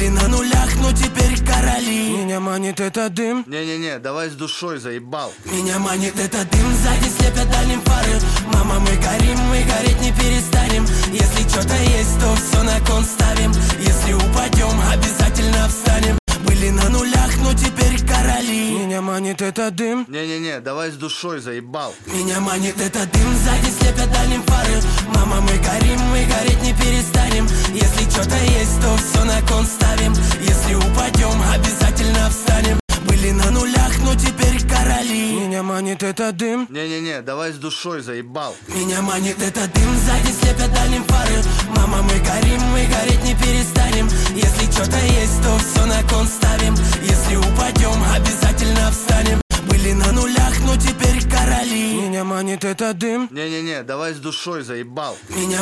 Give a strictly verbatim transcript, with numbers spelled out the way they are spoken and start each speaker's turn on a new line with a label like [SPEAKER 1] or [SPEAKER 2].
[SPEAKER 1] Были на нулях, но теперь короли. Меня манит этот дым.
[SPEAKER 2] Не-не-не, давай с душой, заебал.
[SPEAKER 1] Меня манит этот дым, сзади слепят дальним фары. Мама, мы горим, мы гореть не перестанем. Если что-то есть, то все на кон ставим. Если упадем, обязательно встанем. Были на нулях, но теперь короли. Меня манит этот дым.
[SPEAKER 2] Не-не-не, давай с душой, заебал.
[SPEAKER 1] Меня манит этот дым, сзади слепят дальним фары. Мама, мы горим, мы гореть не перестанем. Если что-то есть, то все на кон ставим. Если упадем, обязательно встанем. Были на нулях, но теперь короли. Меня манит этот дым.
[SPEAKER 2] Не-не-не, давай с душой, заебал.
[SPEAKER 1] Меня манит этот дым, сзади слепят дальним фары. Мама, мы горим, мы гореть не перестанем. Если что-то есть, то все на кон ставим. Если упадем, обязательно встанем. Были на нулях, но теперь короли. Меня манит этот дым.
[SPEAKER 2] Не-не-не, давай с душой, заебал.
[SPEAKER 1] Меня